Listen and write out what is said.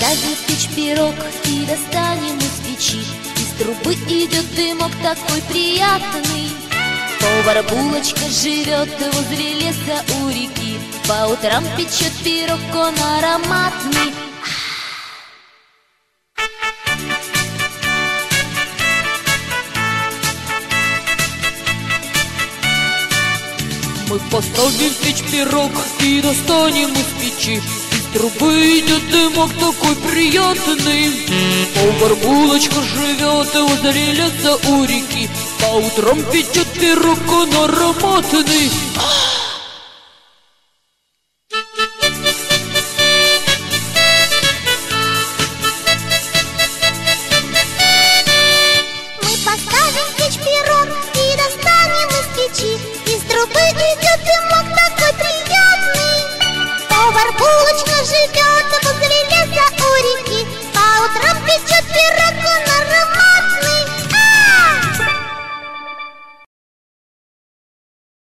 поставим в печь пирог и достанем из печи. Из трубы идет дымок такой приятный. Повар Булочка живет возле леса у реки. По утрам печет пирог, он ароматный. Мы поставим в печь пирог и достанем из печи. Из трубы идет дымок такой приятный. Повар Булочка живет возле леса у реки. По утрам печет пирог, он ароматный.